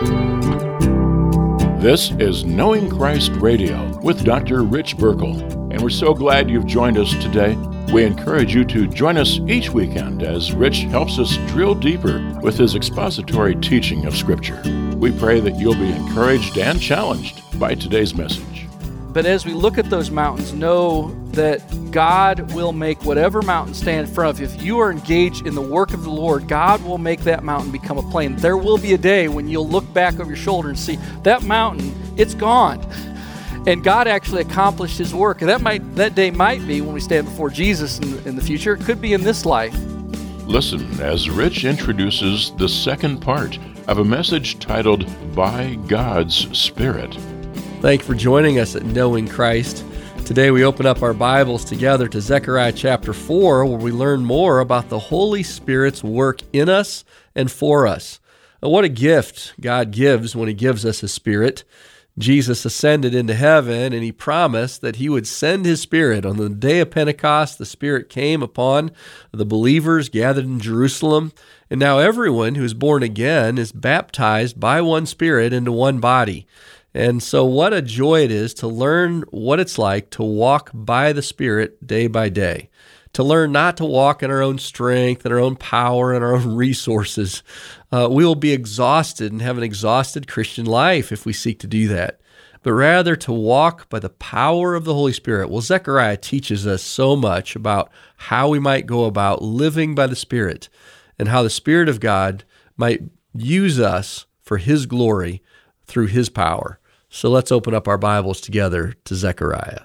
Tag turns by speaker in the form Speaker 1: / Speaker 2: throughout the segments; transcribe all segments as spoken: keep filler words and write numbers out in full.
Speaker 1: This is Knowing Christ Radio with Doctor Rich Burkle, and we're so glad you've joined us today. We encourage you to join us each weekend as Rich helps us drill deeper with his expository teaching of Scripture. We pray that you'll be encouraged and challenged by today's message.
Speaker 2: But as we look at those mountains, know that God will make whatever mountain stand in front of you. If you are engaged in the work of the Lord, God will make that mountain become a plain. There will be a day when you'll look back over your shoulder and see that mountain, it's gone. And God actually accomplished His work. And that might that day might be when we stand before Jesus in, in the future. It could be in this life.
Speaker 1: Listen as Rich introduces the second part of a message titled, By God's Spirit.
Speaker 3: Thank you for joining us at Knowing Christ. Today we open up our Bibles together to Zechariah chapter four, where we learn more about the Holy Spirit's work in us and for us. And what a gift God gives when He gives us His Spirit. Jesus ascended into heaven, and He promised that He would send His Spirit. On the day of Pentecost, the Spirit came upon the believers gathered in Jerusalem, and now everyone who is born again is baptized by one Spirit into one body. And so what a joy it is to learn what it's like to walk by the Spirit day by day, to learn not to walk in our own strength and our own power and our own resources. Uh, we will be exhausted and have an exhausted Christian life if we seek to do that, but rather to walk by the power of the Holy Spirit. Well, Zechariah teaches us so much about how we might go about living by the Spirit and how the Spirit of God might use us for His glory through His power. So let's open up our Bibles together to Zechariah.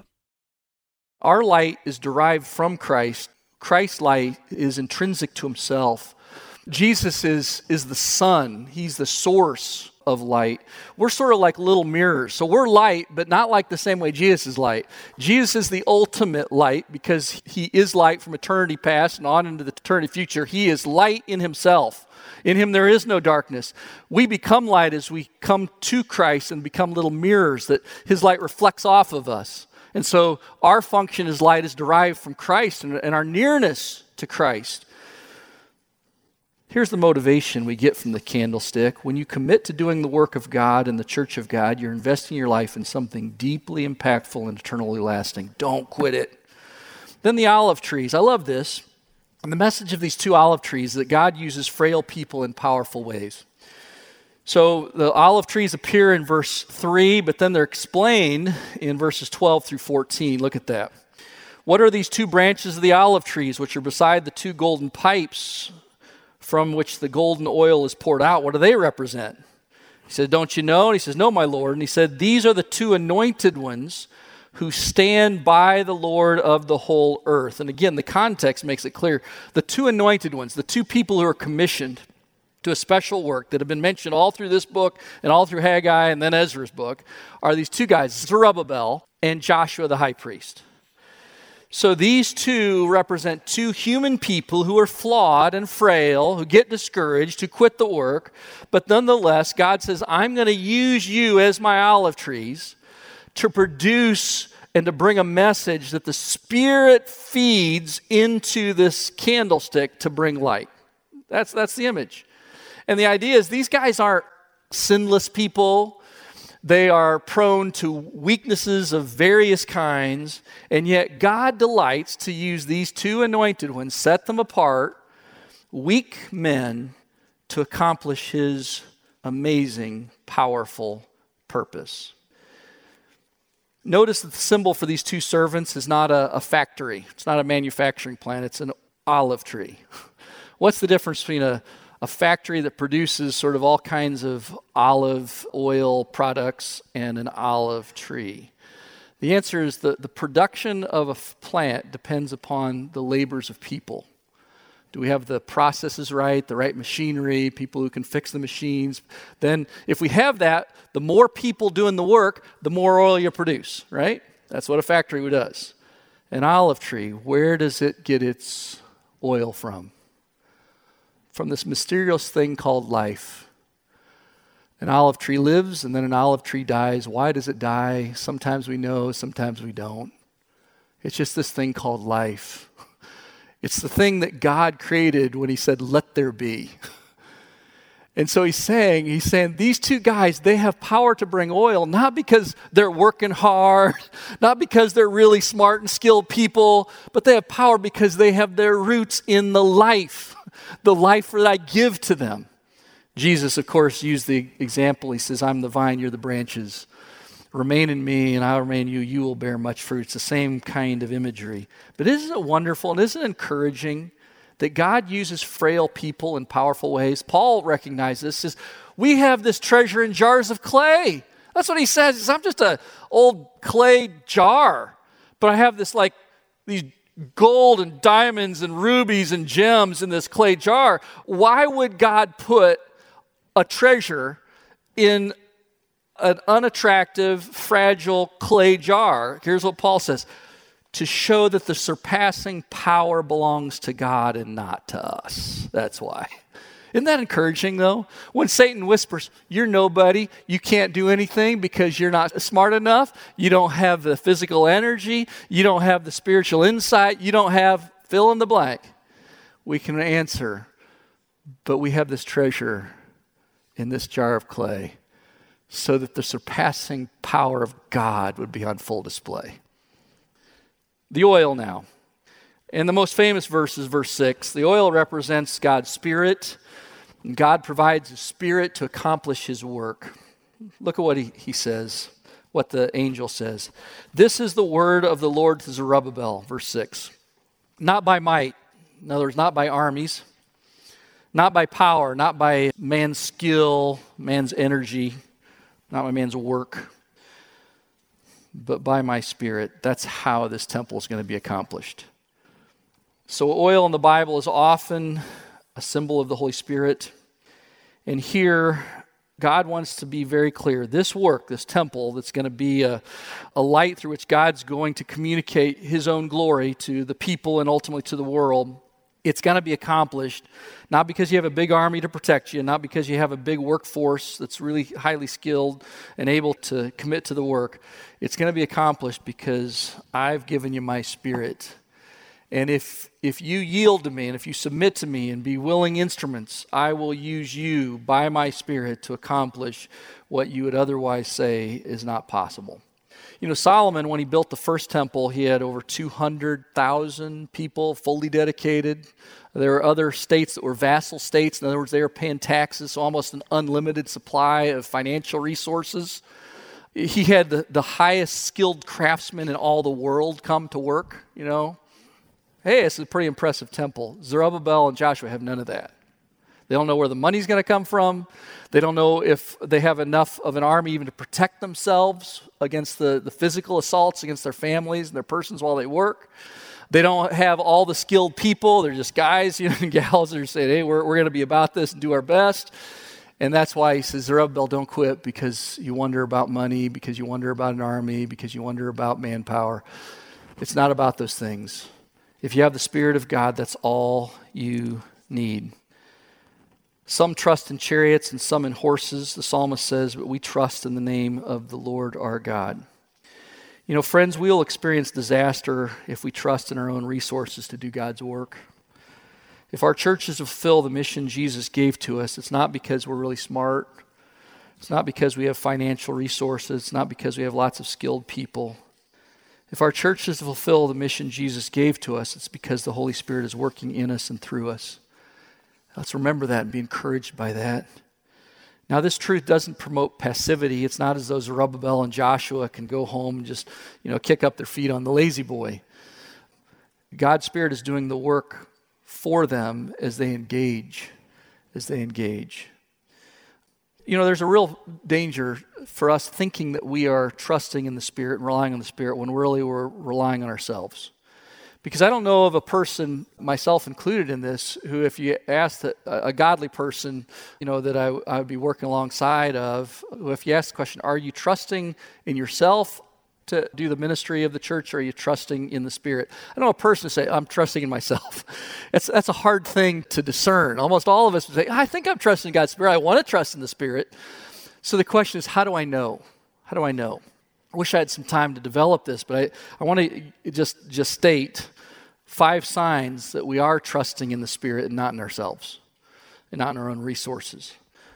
Speaker 2: Our light is derived from Christ. Christ's light is intrinsic to Himself. Jesus is, is the sun. He's the source of light. We're sort of like little mirrors. So we're light, but not like the same way Jesus is light. Jesus is the ultimate light because He is light from eternity past and on into the eternity future. He is light in Himself. In Him there is no darkness. We become light as we come to Christ and become little mirrors that His light reflects off of us. And so our function as light is derived from Christ and, and our nearness to Christ. Here's the motivation we get from the candlestick. When you commit to doing the work of God and the church of God, you're investing your life in something deeply impactful and eternally lasting. Don't quit it. Then the olive trees. I love this. And the message of these two olive trees is that God uses frail people in powerful ways. So the olive trees appear in verse three, but then they're explained in verses twelve through fourteen. Look at that. What are these two branches of the olive trees, which are beside the two golden pipes from which the golden oil is poured out? What do they represent? He said, don't you know? And he says, no, my Lord. And he said, these are the two anointed ones who stand by the Lord of the whole earth. And again, the context makes it clear. The two anointed ones, the two people who are commissioned to a special work that have been mentioned all through this book and all through Haggai and then Ezra's book, are these two guys, Zerubbabel and Joshua the high priest. So these two represent two human people who are flawed and frail, who get discouraged, who quit the work. But nonetheless, God says, I'm going to use you as my olive trees to produce and to bring a message that the Spirit feeds into this candlestick to bring light. That's, that's the image. And the idea is these guys aren't sinless people. They are prone to weaknesses of various kinds, and yet God delights to use these two anointed ones, set them apart, weak men, to accomplish His amazing, powerful purpose. Notice that the symbol for these two servants is not a, a factory. It's not a manufacturing plant. It's an olive tree. What's the difference between a, a factory that produces sort of all kinds of olive oil products and an olive tree? The answer is that the production of a plant depends upon the labors of people. Do we have the processes right, the right machinery, people who can fix the machines? Then if we have that, the more people doing the work, the more oil you produce, right? That's what a factory does. An olive tree, where does it get its oil from? From this mysterious thing called life. An olive tree lives and then an olive tree dies. Why does it die? Sometimes we know, sometimes we don't. It's just this thing called life. It's the thing that God created when He said, let there be. And so he's saying, he's saying these two guys, they have power to bring oil, not because they're working hard, not because they're really smart and skilled people, but they have power because they have their roots in the life, the life that I give to them. Jesus, of course, used the example. He says, I'm the vine, you're the branches. Remain in me and I'll remain in you, you will bear much fruit. It's the same kind of imagery. But isn't it wonderful and isn't it encouraging that God uses frail people in powerful ways? Paul recognized this. Says, we have this treasure in jars of clay. That's what he says. He says, I'm just an old clay jar, but I have this like these gold and diamonds and rubies and gems in this clay jar. Why would God put a treasure in an unattractive, fragile clay jar? Here's what Paul says. To show that the surpassing power belongs to God and not to us. That's why. Isn't that encouraging, though? When Satan whispers, you're nobody, you can't do anything because you're not smart enough, you don't have the physical energy, you don't have the spiritual insight, you don't have fill in the blank, we can answer, but we have this treasure in this jar of clay so that the surpassing power of God would be on full display. The oil now. And the most famous verse is verse six. The oil represents God's Spirit. And God provides His Spirit to accomplish His work. Look at what he, he says, what the angel says. This is the word of the Lord to Zerubbabel, verse six. Not by might, in other words, not by armies, not by power, not by man's skill, man's energy, not by man's work, but by my Spirit. That's how this temple is going to be accomplished. So oil in the Bible is often a symbol of the Holy Spirit. And here, God wants to be very clear. This work, this temple, that's going to be a, a light through which God's going to communicate His own glory to the people and ultimately to the world, it's going to be accomplished not because you have a big army to protect you, not because you have a big workforce that's really highly skilled and able to commit to the work. It's going to be accomplished because I've given you my Spirit. And if if you yield to me and if you submit to me and be willing instruments, I will use you by my Spirit to accomplish what you would otherwise say is not possible. You know, Solomon, when he built the first temple, he had over two hundred thousand people fully dedicated. There were other states that were vassal states. In other words, they were paying taxes, so almost an unlimited supply of financial resources. He had the, the highest skilled craftsmen in all the world come to work, you know. Hey, it's a pretty impressive temple. Zerubbabel and Joshua have none of that. They don't know where the money's going to come from. They don't know if they have enough of an army even to protect themselves against the, the physical assaults against their families and their persons while they work. They don't have all the skilled people. They're just guys, you know, and gals that are saying, hey, we're, we're going to be about this and do our best. And that's why he says, Zerubbabel, don't quit because you wonder about money, because you wonder about an army, because you wonder about manpower. It's not about those things. If you have the Spirit of God, that's all you need. Some trust in chariots and some in horses, the psalmist says, but we trust in the name of the Lord our God. You know, friends, we will experience disaster if we trust in our own resources to do God's work. If our churches fulfill the mission Jesus gave to us, it's not because we're really smart. It's not because we have financial resources. It's not because we have lots of skilled people. If our churches fulfill the mission Jesus gave to us, it's because the Holy Spirit is working in us and through us. Let's remember that and be encouraged by that. Now, this truth doesn't promote passivity. It's not as though Zerubbabel and Joshua can go home and just, you know, kick up their feet on the lazy boy. God's Spirit is doing the work for them as they engage, as they engage. You know, there's a real danger for us thinking that we are trusting in the Spirit and relying on the Spirit when really we're relying on ourselves. Because I don't know of a person, myself included in this, who if you asked a, a godly person, you know, that I, I would be working alongside of, who if you ask the question, are you trusting in yourself to do the ministry of the church, or are you trusting in the Spirit? I don't know a person to say, I'm trusting in myself. That's, that's a hard thing to discern. Almost all of us would say, I think I'm trusting God's Spirit. I want to trust in the Spirit. So the question is, how do I know? How do I know? I wish I had some time to develop this, but I, I want to just, just state five signs that we are trusting in the Spirit and not in ourselves and not in our own resources.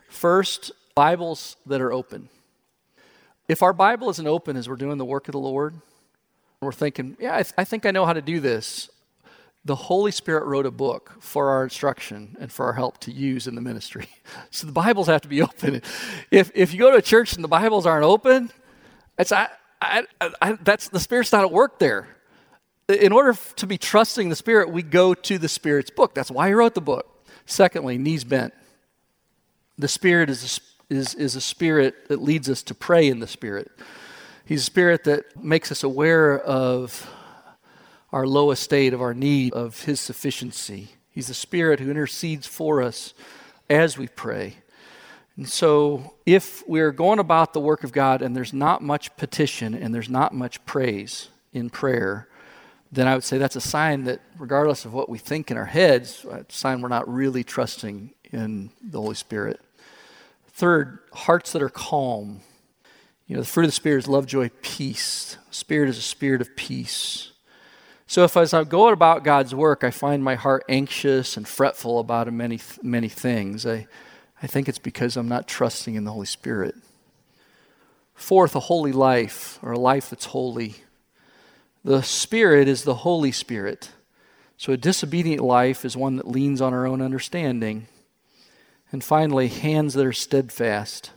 Speaker 2: First, Bibles that are open. If our Bible isn't open as we're doing the work of the Lord, we're thinking, yeah, I, th- I think I know how to do this. The Holy Spirit wrote a book for our instruction and for our help to use in the ministry. So the Bibles have to be open. If if you go to a church and the Bibles aren't open, it's I, I, I, that's the Spirit's not at work there. In order to be trusting the Spirit, we go to the Spirit's book. That's why he wrote the book. Secondly, knees bent. The Spirit is a, is is a spirit that leads us to pray in the Spirit. He's a spirit that makes us aware of our low estate, of our need, of his sufficiency. He's a spirit who intercedes for us as we pray. And so if we're going about the work of God and there's not much petition and there's not much praise in prayer, then I would say that's a sign that regardless of what we think in our heads, it's a sign we're not really trusting in the Holy Spirit. Third, hearts that are calm. You know, the fruit of the Spirit is love, joy, peace. Spirit is a spirit of peace. So if as I go about God's work, I find my heart anxious and fretful about many, many things, I, I think it's because I'm not trusting in the Holy Spirit. Fourth, a holy life, or a life that's holy. The Spirit is the Holy Spirit. So a disobedient life is one that leans on our own understanding. And finally, hands that are steadfast.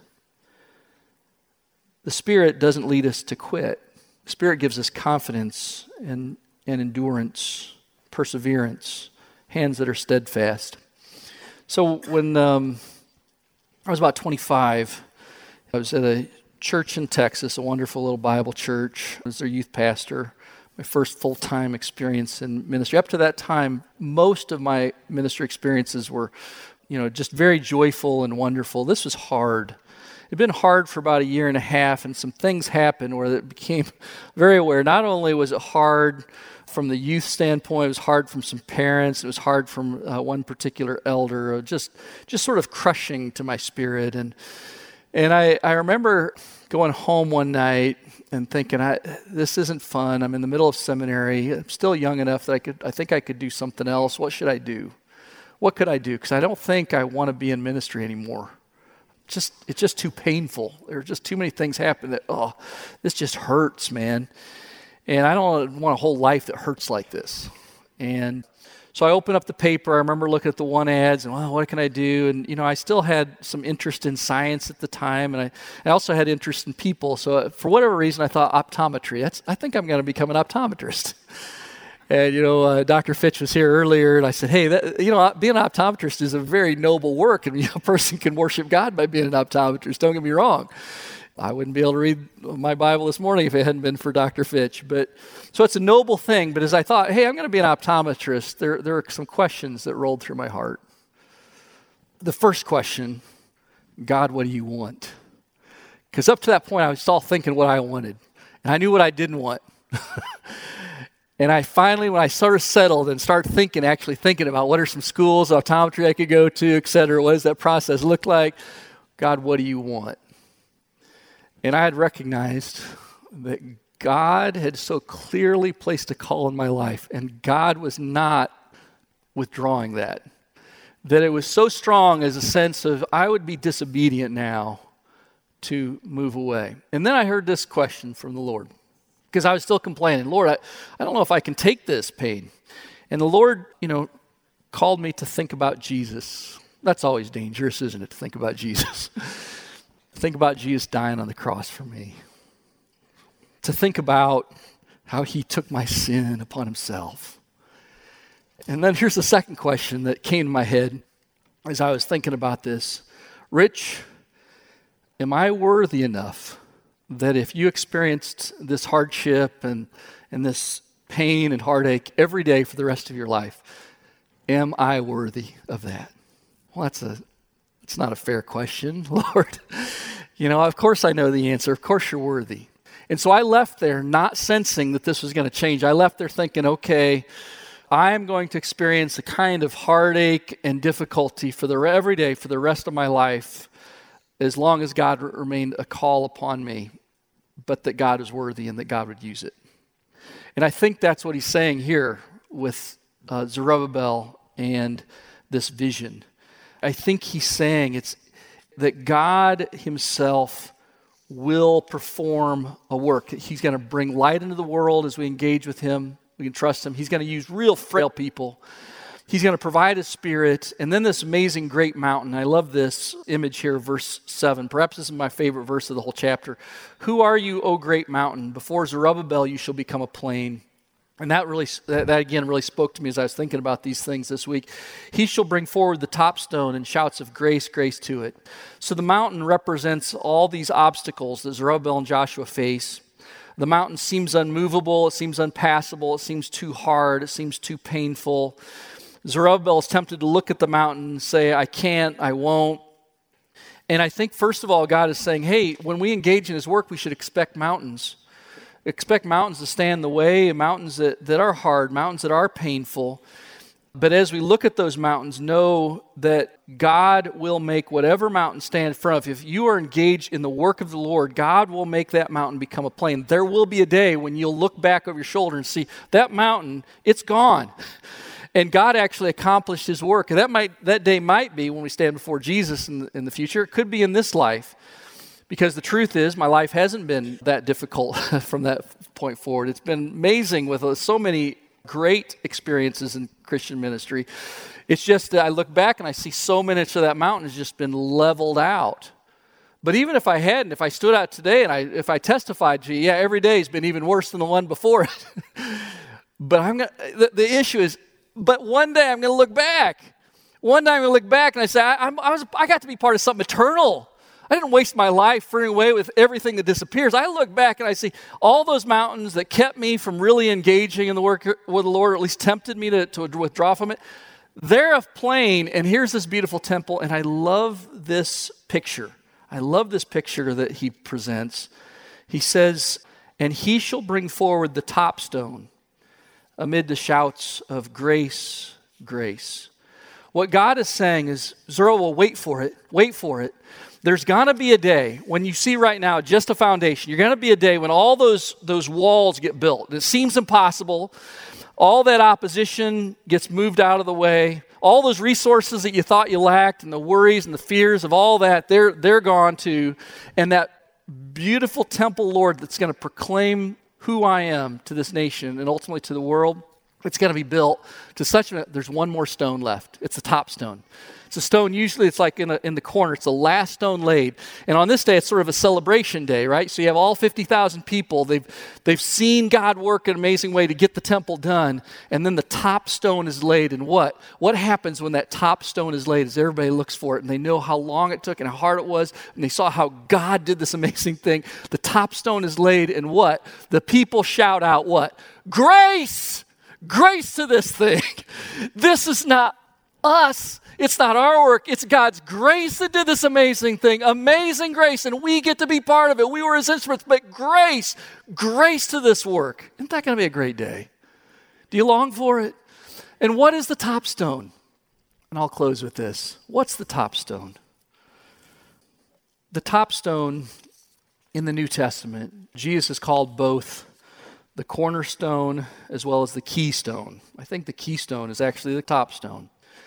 Speaker 2: The Spirit doesn't lead us to quit. The Spirit gives us confidence and, and endurance, perseverance, hands that are steadfast. So when um, I was about twenty-five, I was at a church in Texas, a wonderful little Bible church. I was their youth pastor. My first full-time experience in ministry. Up to that time, most of my ministry experiences were, you know, just very joyful and wonderful. This was hard. It had been hard for about a year and a half, and some things happened where it became very aware. Not only was it hard from the youth standpoint, it was hard from some parents, it was hard from uh, one particular elder, just just sort of crushing to my spirit. And and I, I remember going home one night and thinking, I, this isn't fun. I'm in the middle of seminary. I'm still young enough that I could I think I could do something else. What should I do? What could I do? Because I don't think I want to be in ministry anymore. Just it's just too painful. There are just too many things happen that, oh, this just hurts, man. And I don't want a whole life that hurts like this. And so I opened up the paper. I remember looking at the one ads and, well, what can I do? And, you know, I still had some interest in science at the time, and I, I also had interest in people. So for whatever reason, I thought optometry. That's I think I'm going to become an optometrist. And, you know, uh, Doctor Fitch was here earlier, and I said, hey, that, you know, being an optometrist is a very noble work, and you know, a person can worship God by being an optometrist. Don't get me wrong. I wouldn't be able to read my Bible this morning if it hadn't been for Doctor Fitch. But so it's a noble thing. But as I thought, hey, I'm going to be an optometrist, there, there are some questions that rolled through my heart. The first question, God, what do you want? Because up to that point, I was all thinking what I wanted. And I knew what I didn't want. And I finally, when I sort of settled and started thinking, actually thinking about what are some schools, optometry I could go to, et cetera, what does that process look like? God, what do you want? And I had recognized that God had so clearly placed a call in my life, and God was not withdrawing that. That it was so strong as a sense of, I would be disobedient now to move away. And then I heard this question from the Lord. Because I was still complaining, Lord, I, I don't know if I can take this pain. And the Lord, you know, called me to think about Jesus. That's always dangerous, isn't it, to think about Jesus? Think about Jesus dying on the cross for me. To think about how he took my sin upon himself. And then here's the second question that came to my head as I was thinking about this. Rich, am I worthy enough that if you experienced this hardship and, and this pain and heartache every day for the rest of your life, am I worthy of that? Well, that's a, it's not a fair question, Lord. You know, of course I know the answer. Of course you're worthy. And so I left there not sensing that this was going to change. I left there thinking, okay, I am going to experience a kind of heartache and difficulty for the every day for the rest of my life, as long as God remained a call upon me, but that God is worthy and that God would use it. And I think that's what he's saying here with uh, Zerubbabel and this vision. I think he's saying it's that God himself will perform a work. He's going to bring light into the world as we engage with him. We can trust him. He's going to use real frail people. He's going to provide his Spirit. And then this amazing great mountain. I love this image here, verse seven. Perhaps this is my favorite verse of the whole chapter. Who are you, O great mountain? Before Zerubbabel you shall become a plain. And that really, that, that again really spoke to me as I was thinking about these things this week. He shall bring forward the top stone and shouts of grace, grace to it. So the mountain represents all these obstacles that Zerubbabel and Joshua face. The mountain seems unmovable, it seems unpassable, it seems too hard, it seems too painful. Zerubbabel is tempted to look at the mountain and say, I can't, I won't. And I think, first of all, God is saying, hey, when we engage in his work, we should expect mountains. Expect mountains to stand in the way, mountains that, that are hard, mountains that are painful. But as we look at those mountains, know that God will make whatever mountain stand in front of you. If you are engaged in the work of the Lord, God will make that mountain become a plain. There will be a day when you'll look back over your shoulder and see that mountain, it's gone. And God actually accomplished his work. And that might that day might be when we stand before Jesus in the, in the future. It could be in this life. Because the truth is, my life hasn't been that difficult from that point forward. It's been amazing with uh, so many great experiences in Christian ministry. It's just that I look back and I see so much of that mountain has just been leveled out. But even if I hadn't, if I stood out today and I if I testified to you, yeah, every day has been even worse than the one before it. But I'm gonna, the, the issue is, but one day I'm going to look back. One day I'm going to look back and I say, I, I'm, I was I got to be part of something eternal. I didn't waste my life frittering away with everything that disappears. I look back and I see all those mountains that kept me from really engaging in the work with the Lord, or at least tempted me to, to withdraw from it. They're a plain, and here's this beautiful temple, and I love this picture. I love this picture that he presents. He says, and he shall bring forward the top stone amid the shouts of grace, grace. What God is saying is, Zerubbabel, wait for it, wait for it. There's going to be a day when you see right now just a foundation. You're going to be a day when all those, those walls get built. It seems impossible. All that opposition gets moved out of the way. All those resources that you thought you lacked and the worries and the fears of all that, they're, they're gone too. And that beautiful temple, Lord, that's going to proclaim who I am to this nation and ultimately to the world, it's going to be built to such a, there's one more stone left. It's the top stone. It's a stone, usually it's like in, a, in the corner. It's the last stone laid. And on this day, it's sort of a celebration day, right? So you have all fifty thousand people. They've, they've seen God work in an amazing way to get the temple done. And then the top stone is laid. And what? What happens when that top stone is laid is everybody looks for it and they know how long it took and how hard it was. And they saw how God did this amazing thing. The top stone is laid and what? The people shout out what? Grace! Grace to this thing. This is not us. It's not our work. It's God's grace that did this amazing thing. Amazing grace. And we get to be part of it. We were his instruments. But grace, grace to this work. Isn't that going to be a great day? Do you long for it? And what is the top stone? And I'll close with this. What's the top stone? The top stone in the New Testament, Jesus is called both the cornerstone as well as the keystone. I think the keystone is actually the top stone.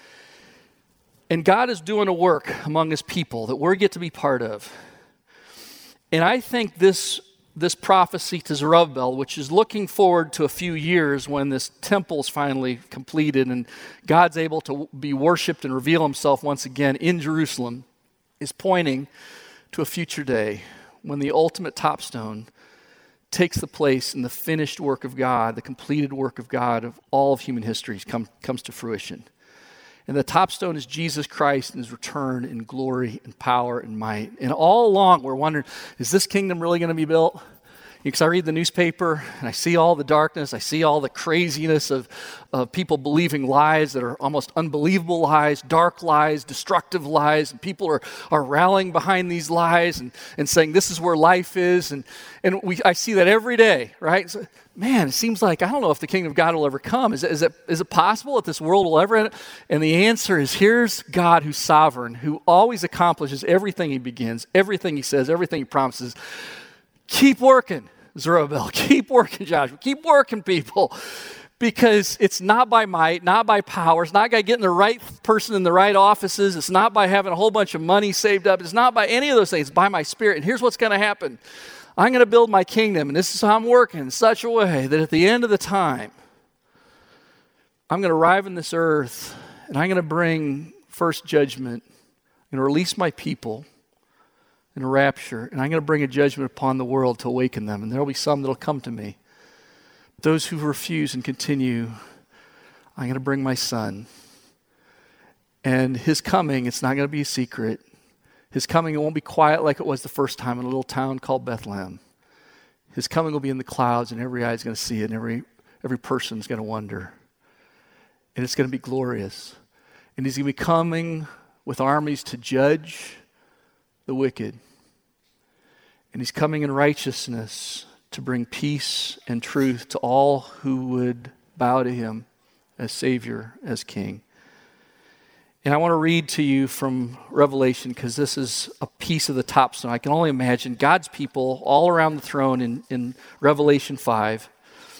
Speaker 2: And God is doing a work among his people that we get to be part of. And I think this, this prophecy to Zerubbabel, which is looking forward to a few years when this temple is finally completed and God's able to be worshiped and reveal himself once again in Jerusalem, is pointing to a future day when the ultimate top stone takes the place in the finished work of God, the completed work of God of all of human history come, comes to fruition. And the top stone is Jesus Christ and his return in glory and power and might. And all along we're wondering, is this kingdom really going to be built? Because I read the newspaper and I see all the darkness, I see all the craziness of, of people believing lies that are almost unbelievable lies, dark lies, destructive lies, and people are, are rallying behind these lies and, and saying this is where life is, and, and we I see that every day, right? So, man, it seems like, I don't know if the kingdom of God will ever come. Is it, is it, is it possible that this world will ever end? And the answer is, here's God who's sovereign, who always accomplishes everything he begins, everything he says, everything he promises. Keep working, Zerubbabel. Keep working, Joshua. Keep working, people. Because it's not by might, not by power. It's not by getting the right person in the right offices. It's not by having a whole bunch of money saved up. It's not by any of those things. It's by my Spirit. And here's what's going to happen. I'm going to build my kingdom, and this is how I'm working in such a way that at the end of the time, I'm going to arrive in this earth, and I'm going to bring first judgment. I'm going to release my people in a rapture, and I'm going to bring a judgment upon the world to awaken them. And there will be some that will come to me. Those who refuse and continue, I'm going to bring my Son. And his coming, it's not going to be a secret. His coming, it won't be quiet like it was the first time in a little town called Bethlehem. His coming will be in the clouds, and every eye is going to see it, and every, every person is going to wonder. And it's going to be glorious. And he's going to be coming with armies to judge the wicked. And he's coming in righteousness to bring peace and truth to all who would bow to him as Savior, as King. And I want to read to you from Revelation, because this is a piece of the top stone. I can only imagine God's people all around the throne in, in Revelation five.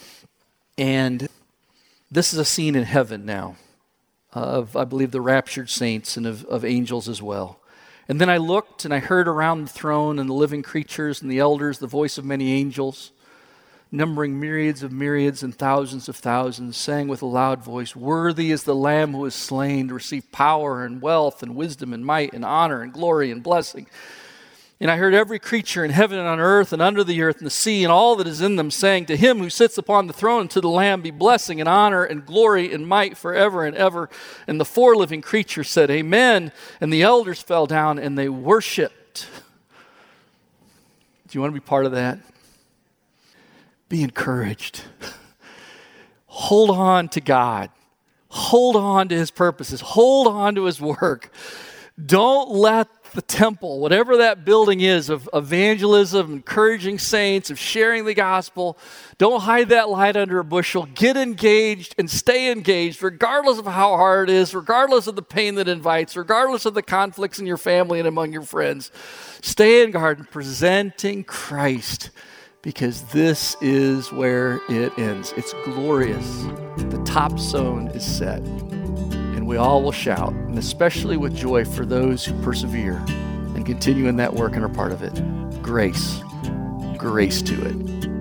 Speaker 2: And this is a scene in heaven now of, I believe, the raptured saints and of, of angels as well. And then I looked and I heard around the throne and the living creatures and the elders the voice of many angels, numbering myriads of myriads and thousands of thousands, saying with a loud voice, "Worthy is the Lamb who was slain to receive power and wealth and wisdom and might and honor and glory and blessing." And I heard every creature in heaven and on earth and under the earth and the sea and all that is in them saying, "To him who sits upon the throne and to the Lamb be blessing and honor and glory and might forever and ever." And the four living creatures said, "Amen." And the elders fell down and they worshiped. Do you want to be part of that? Be encouraged. Hold on to God. Hold on to his purposes. Hold on to his work. Don't let the temple, whatever that building is, of evangelism, encouraging saints, of sharing the gospel, don't hide that light under a bushel. Get engaged and stay engaged, regardless of how hard it is, regardless of the pain that invites, regardless of the conflicts in your family and among your friends. Stay in guard, presenting Christ, because this is where it ends. It's glorious. The top stone is set. We all will shout, and especially with joy for those who persevere and continue in that work and are part of it. Grace. Grace to it.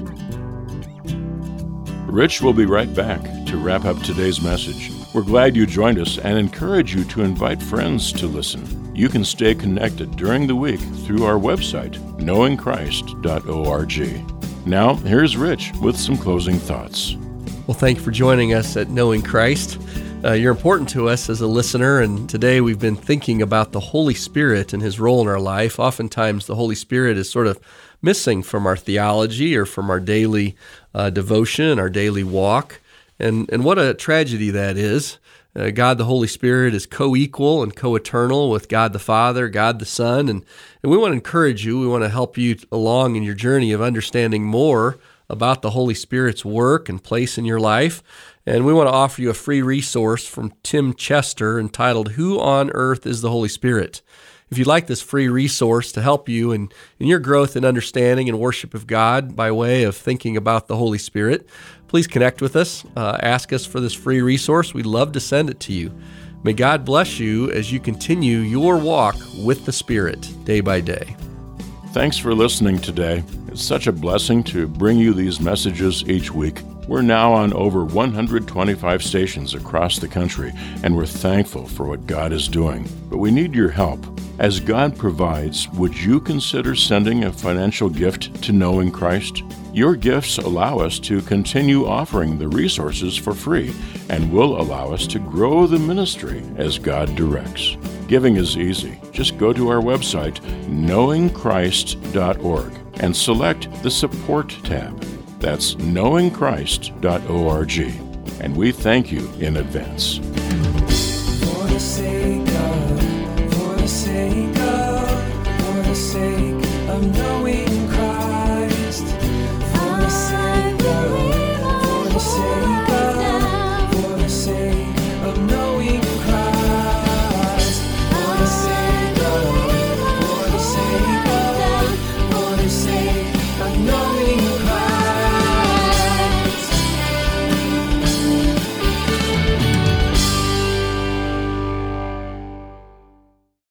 Speaker 1: Rich will be right back to wrap up today's message. We're glad you joined us and encourage you to invite friends to listen. You can stay connected during the week through our website, knowing christ dot org. Now, here's Rich with some closing thoughts.
Speaker 3: Well, thank you for joining us at Knowing Christ. Uh, you're important to us as a listener, and today we've been thinking about the Holy Spirit and his role in our life. Oftentimes, the Holy Spirit is sort of missing from our theology or from our daily uh, devotion, our daily walk, and, and what a tragedy that is. Uh, God the Holy Spirit is co-equal and co-eternal with God the Father, God the Son, and, and we want to encourage you. We want to help you along in your journey of understanding more about the Holy Spirit's work and place in your life. And we want to offer you a free resource from Tim Chester entitled, "Who on Earth is the Holy Spirit?" If you'd like this free resource to help you in, in your growth and understanding and worship of God by way of thinking about the Holy Spirit, please connect with us. Uh, ask us for this free resource. We'd love to send it to you. May God bless you as you continue your walk with the Spirit day by day.
Speaker 1: Thanks for listening today. It's such a blessing to bring you these messages each week. We're now on over one hundred twenty-five stations across the country, and we're thankful for what God is doing. But we need your help. As God provides, would you consider sending a financial gift to Knowing Christ? Your gifts allow us to continue offering the resources for free and will allow us to grow the ministry as God directs. Giving is easy. Just go to our website, knowing christ dot org, and select the Support tab. That's knowing christ dot org. And we thank you in advance.